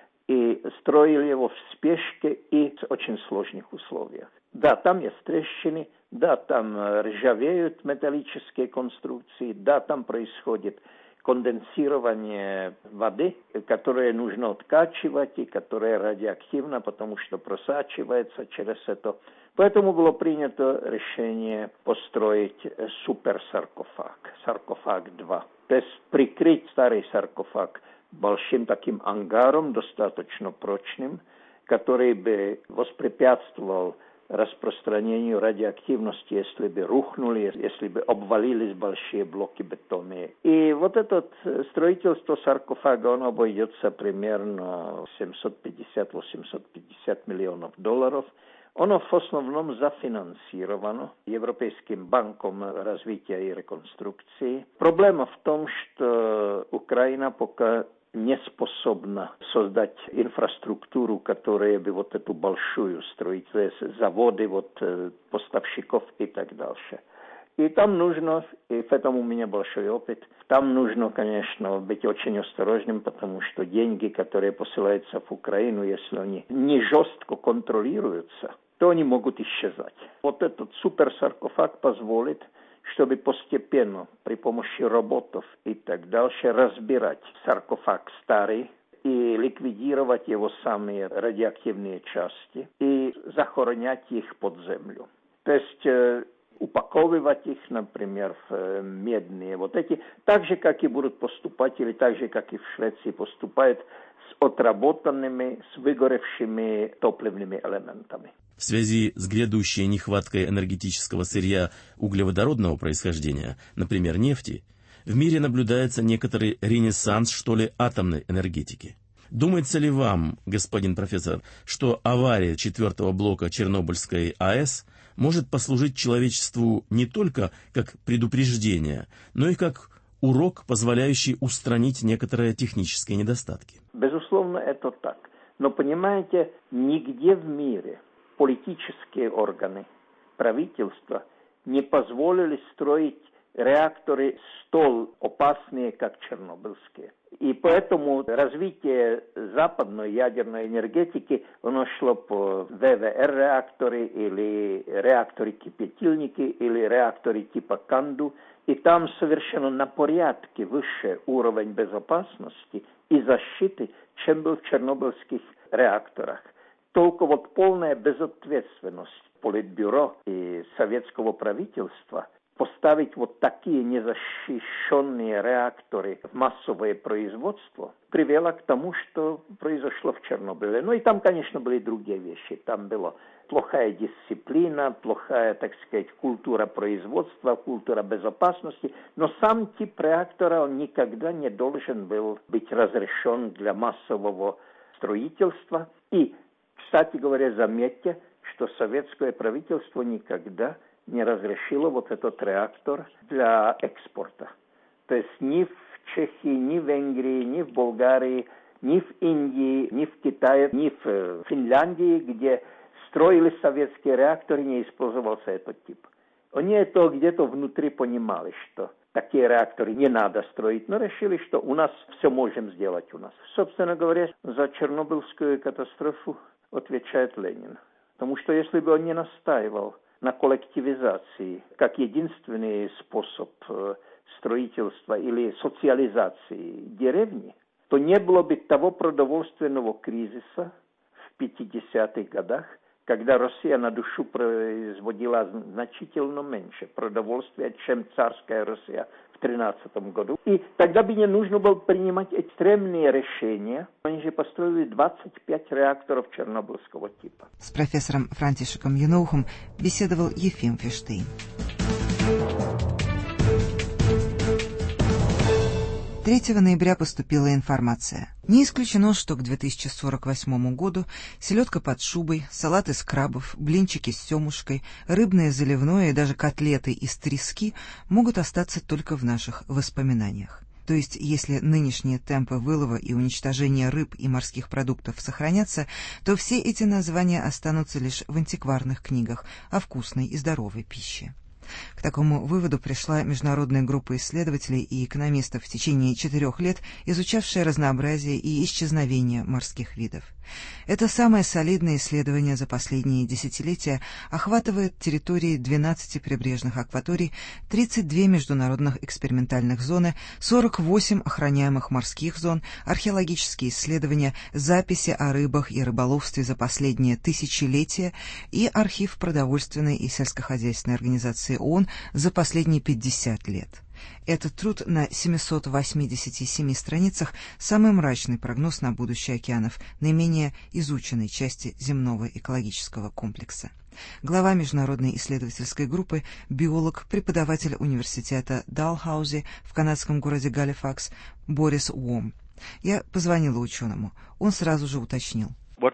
и строили его в спешке и в очень сложных условиях. Да, там есть трещины, да, там ржавеют металлические конструкции, да, там происходит конденсирование воды, которое нужно откачивать и которое радиоактивно, потому что просачивается через это. Поэтому было принято решение построить суперсаркофаг, саркофаг два. То есть прикрыть старый саркофаг большим таким ангаром, достаточно прочным, который бы воспрепятствовал распространению радиоактивности, если бы рухнули, если бы обвалились большие блоки бетона. И вот это строительство саркофага, оно обойдется примерно семьсот пятьдесят - восемьсот пятьдесят миллионов долларов. Оно в основном зафинансировано Европейским банком развития и реконструкции. Проблема в том, что Украина пока не способна создать инфраструктуру, которая бы вот эту большую строить, то есть заводы, вот, поставщиков и так дальше. И там нужно, и в этом у меня большой опыт, там нужно, конечно, быть очень осторожным, потому что деньги, которые посылаются в Украину, если они не жестко контролируются, то они могут исчезать. Вот этот суперсаркофаг позволит, чтобы постепенно при помощи роботов и так дальше разбирать саркофаг старый и ликвидировать его самые радиоактивные части и захоронять их под землю. То есть э, упаковывать их, например, в э, медные вот эти, так же, как и будут поступать, или так же, как и в Швеции поступают с отработанными, с выгоревшими топливными элементами. В связи с грядущей нехваткой энергетического сырья углеводородного происхождения, например, нефти, в мире наблюдается некоторый ренессанс, что ли, атомной энергетики. Думается ли вам, господин профессор, что авария четвертого блока Чернобыльской АЭС может послужить человечеству не только как предупреждение, но и как урок, позволяющий устранить некоторые технические недостатки? Безусловно, это так. Но, понимаете, нигде в мире политические органы, правительства не позволили строить реакторы столь опасные, как чернобыльские. И поэтому развитие западной ядерной энергетики, оно шло по ВВР-реакторы или реакторы-кипятильники или реакторы типа Канду. И там совершенно на порядке выше уровень безопасности и защиты, чем был в чернобыльских реакторах. Только вот полная безответственность Политбюро и советского правительства поставить вот такие незащищенные реакторы в массовое производство привела к тому, что произошло в Чернобыле. Ну и там, конечно, были другие вещи. Там была плохая дисциплина, плохая, так сказать, культура производства, культура безопасности. Но сам тип реактора он никогда не должен был быть разрешен для массового строительства. И, кстати говоря, заметьте, что советское правительство никогда не разрешило вот этот реактор для экспорта. То есть ни в Чехии, ни в Венгрии, ни в Болгарии, ни в Индии, ни в Китае, ни в Финляндии, где строили советские реакторы, не использовался этот тип. Они это где-то внутри понимали, что такие реакторы не надо строить, но решили, что у нас все можем сделать у нас. Собственно говоря, за Чернобыльскую катастрофу отвечает Ленин. Потому что если бы он не настаивал на коллективизации как единственный способ строительства или социализации деревни, то не было бы того продовольственного кризиса в пятидесятых годах, когда Россия на душу производила значительно меньше продовольствия, чем царская Россия в тринадцатом году. И тогда бы не нужно было принимать экстремные решения. Они же построили двадцать пять реакторов чернобыльского типа. С профессором Франтишеком Юноухом беседовал Ефим Фиштейн. третьего ноября поступила информация. Не исключено, что к две тысячи сорок восьмому году селедка под шубой, салат из крабов, блинчики с семушкой, рыбное заливное и даже котлеты из трески могут остаться только в наших воспоминаниях. То есть, если нынешние темпы вылова и уничтожения рыб и морских продуктов сохранятся, то все эти названия останутся лишь в антикварных книгах о вкусной и здоровой пище. К такому выводу пришла международная группа исследователей и экономистов в течение четырех лет, изучавшая разнообразие и исчезновение морских видов. Это самое солидное исследование за последние десятилетия охватывает территории двенадцати прибрежных акваторий, тридцать две международных экспериментальных зоны, сорок восемь охраняемых морских зон, археологические исследования, записи о рыбах и рыболовстве за последние тысячелетия и архив продовольственной и сельскохозяйственной организации ООН за последние пятьдесят лет. Этот труд на семистах восьмидесяти семи страницах – самый мрачный прогноз на будущее океанов, наименее изученной части земного экологического комплекса. Глава международной исследовательской группы, биолог, преподаватель университета Далхаузи в канадском городе Галифакс Борис Уом. Я позвонила ученому. Он сразу же уточнил.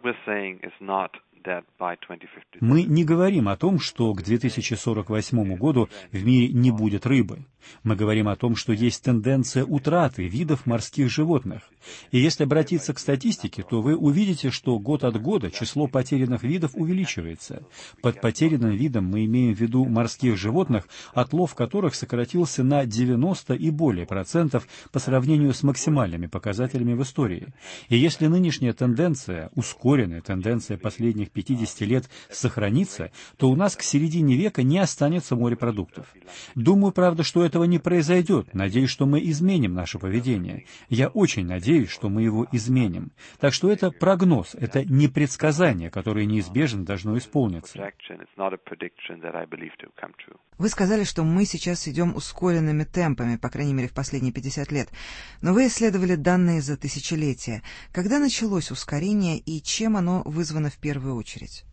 Мы не говорим о том, что к две тысячи сорок восьмому году в мире не будет рыбы. Мы говорим о том, что есть тенденция утраты видов морских животных. И если обратиться к статистике, то вы увидите, что год от года число потерянных видов увеличивается. Под потерянным видом мы имеем в виду морских животных, отлов которых сократился на девяносто и более процентов по сравнению с максимальными показателями в истории. И если нынешняя тенденция, ускоренная тенденция последних пятидесяти лет сохранится, то у нас к середине века не останется морепродуктов. Думаю, правда, что этого не произойдет. Надеюсь, что мы изменим наше поведение. Я очень надеюсь, что мы его изменим. Так что это прогноз, это не предсказание, которое неизбежно должно исполниться. Вы сказали, что мы сейчас идем ускоренными темпами, по крайней мере, в последние пятьдесят лет. Но вы исследовали данные за тысячелетия. Когда началось ускорение и чем оно вызвано в первую очередь?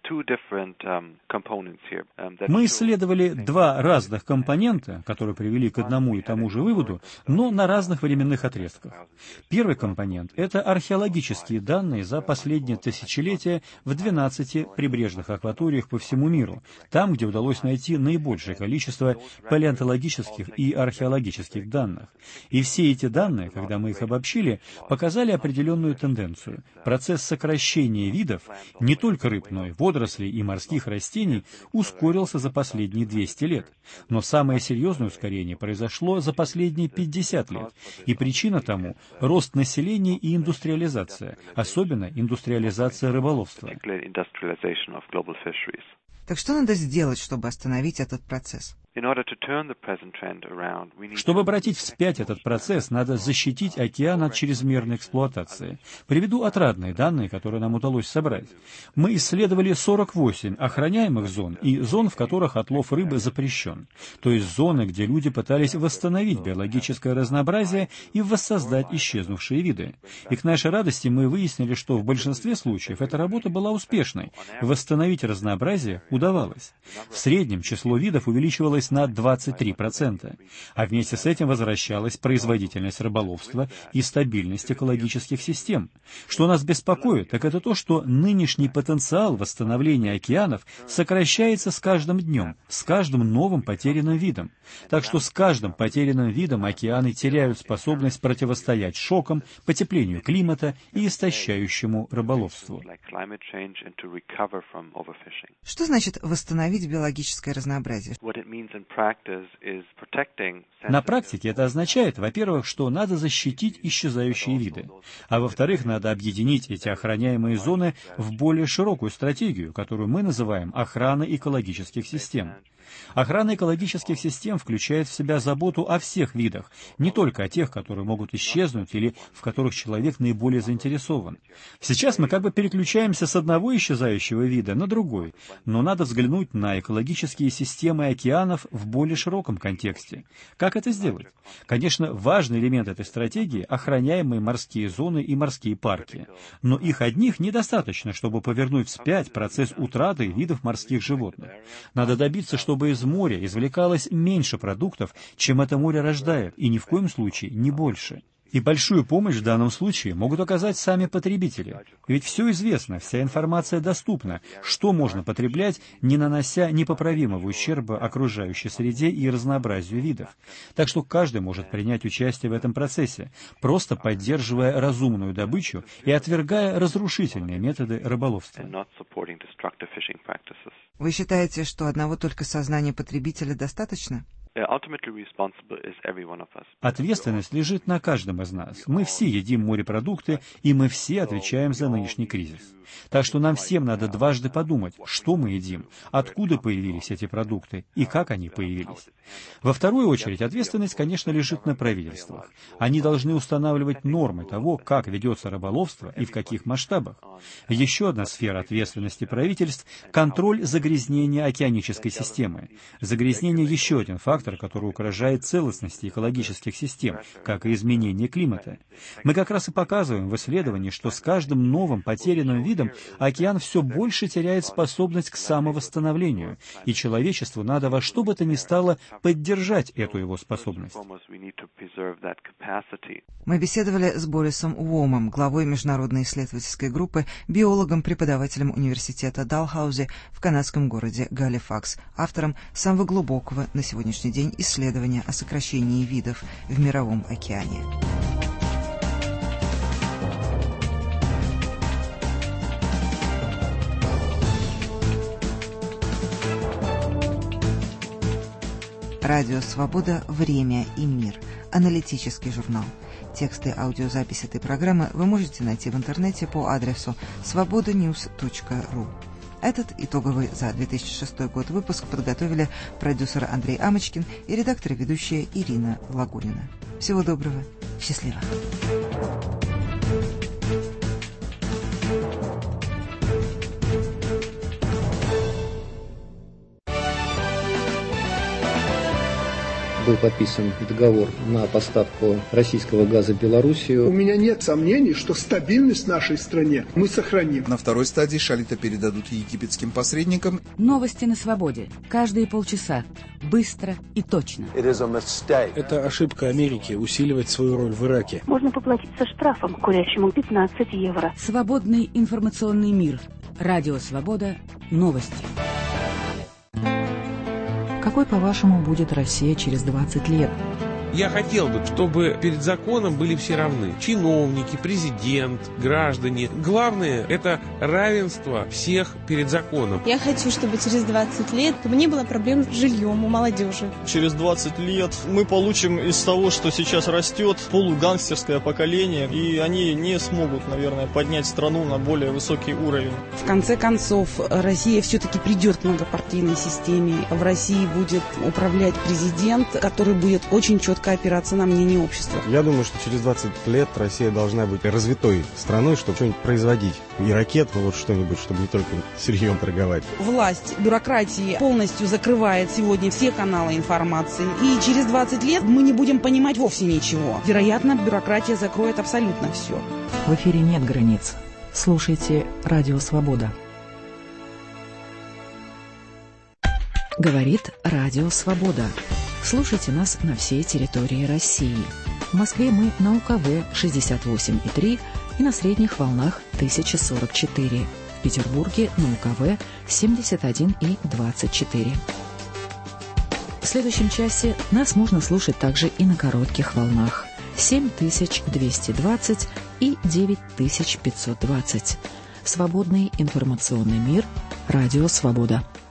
Мы исследовали два разных компонента, которые привели к одному и тому же выводу, но на разных временных отрезках. Первый компонент — это археологические данные за последние тысячелетия в двенадцати прибрежных акваториях по всему миру, там, где удалось найти наибольшее количество палеонтологических и археологических данных. И все эти данные, когда мы их обобщили, показали определенную тенденцию. Процесс сокращения видов, не только рыб, но и водорослей и морских растений, ускорился за последние двести лет. Но самое серьезное ускорение произошло за последние пятьдесят лет. И причина тому – рост населения и индустриализация, особенно индустриализация рыболовства. Так что надо сделать, чтобы остановить этот процесс? Чтобы обратить вспять этот процесс, надо защитить океан от чрезмерной эксплуатации. Приведу отрадные данные, которые нам удалось собрать. Мы исследовали сорок восемь охраняемых зон и зон, в которых отлов рыбы запрещен. То есть зоны, где люди пытались восстановить биологическое разнообразие и воссоздать исчезнувшие виды. И к нашей радости мы выяснили, что в большинстве случаев эта работа была успешной. Восстановить разнообразие удавалось. В среднем число видов увеличивалось на двадцать три процента, а вместе с этим возвращалась производительность рыболовства и стабильность экологических систем. Что нас беспокоит, так это то, что нынешний потенциал восстановления океанов сокращается с каждым днем, с каждым новым потерянным видом. Так что с каждым потерянным видом океаны теряют способность противостоять шокам, потеплению климата и истощающему рыболовству. Что значит восстановить биологическое разнообразие? На практике это означает, во-первых, что надо защитить исчезающие виды, а во-вторых, надо объединить эти охраняемые зоны в более широкую стратегию, которую мы называем охраной экологических систем. Охрана экологических систем включает в себя заботу о всех видах, не только о тех, которые могут исчезнуть или в которых человек наиболее заинтересован. Сейчас мы как бы переключаемся с одного исчезающего вида на другой, но надо взглянуть на экологические системы океанов в более широком контексте. Как это сделать? Конечно, важный элемент этой стратегии – охраняемые морские зоны и морские парки. Но их одних недостаточно, чтобы повернуть вспять процесс утраты видов морских животных. Надо добиться, чтобы чтобы из моря извлекалось меньше продуктов, чем это море рождает, и ни в коем случае не больше. И большую помощь в данном случае могут оказать сами потребители. Ведь все известно, вся информация доступна, что можно потреблять, не нанося непоправимого ущерба окружающей среде и разнообразию видов. Так что каждый может принять участие в этом процессе, просто поддерживая разумную добычу и отвергая разрушительные методы рыболовства. Вы считаете, что одного только сознания потребителя достаточно? Ответственность лежит на каждом из нас. Мы все едим морепродукты, и мы все отвечаем за нынешний кризис. Так что нам всем надо дважды подумать, что мы едим, откуда появились эти продукты и как они появились. Во вторую очередь, ответственность, конечно, лежит на правительствах. Они должны устанавливать нормы того, как ведется рыболовство и в каких масштабах. Еще одна сфера ответственности правительств – контроль загрязнения океанической системы. Загрязнение – еще один фактор, который угрожает целостности экологических систем, как и изменение климата. Мы как раз и показываем в исследовании, что с каждым новым потерянным видом океан все больше теряет способность к самовосстановлению, и человечеству надо во что бы то ни стало поддержать эту его способность. Мы беседовали с Борисом Уомом, главой международной исследовательской группы, биологом, преподавателем университета Далхаузи в канадском городе Галифакс, автором самого глубокого на сегодняшний день исследования о сокращении видов в Мировом океане. Радио «Свобода. Время и мир». Аналитический журнал. Тексты и аудиозапись этой программы вы можете найти в интернете по адресу свобода ньюс точка ру. Этот итоговый за две тысячи шестой год выпуск подготовили продюсер Андрей Амочкин и редактор и ведущая Ирина Лагунина. Всего доброго. Счастливо. Был подписан договор на поставку российского газа в Белоруссию. У меня нет сомнений, что стабильность в нашей стране мы сохраним. На второй стадии шалита передадут египетским посредникам. Новости на свободе. Каждые полчаса. Быстро и точно. Это ошибка Америки усиливать свою роль в Ираке. Можно поплатиться штрафом, курящему пятнадцать евро. Свободный информационный мир. Радио «Свобода». Новости. Какой, по-вашему, будет Россия через двадцать лет? Я хотел бы, чтобы перед законом были все равны. Чиновники, президент, граждане. Главное – это равенство всех перед законом. Я хочу, чтобы через двадцать лет не было проблем с жильем у молодежи. Через двадцать лет мы получим из того, что сейчас растет, полугангстерское поколение, и они не смогут, наверное, поднять страну на более высокий уровень. В конце концов, Россия все-таки придет к многопартийной системе. В России будет управлять президент, который будет очень четко опираться на мнение общества. Я думаю, что через двадцать лет Россия должна быть развитой страной, чтобы что-нибудь производить. И ракет, ну вот что-нибудь, чтобы не только сырьем торговать. Власть бюрократии полностью закрывает сегодня все каналы информации. И через двадцать лет мы не будем понимать вовсе ничего. Вероятно, бюрократия закроет абсолютно все. В эфире нет границ. Слушайте «Радио Свобода». Говорит «Радио Свобода». Слушайте нас на всей территории России. В Москве мы на У Ка Вэ шестьдесят восемь и три и на средних волнах тысяча сорок четыре. В Петербурге на У Ка Вэ семьдесят один и двадцать четыре. В следующем часе нас можно слушать также и на коротких волнах семь тысяч двести двадцать и девять тысяч пятьсот двадцать. Свободный информационный мир. Радио «Свобода».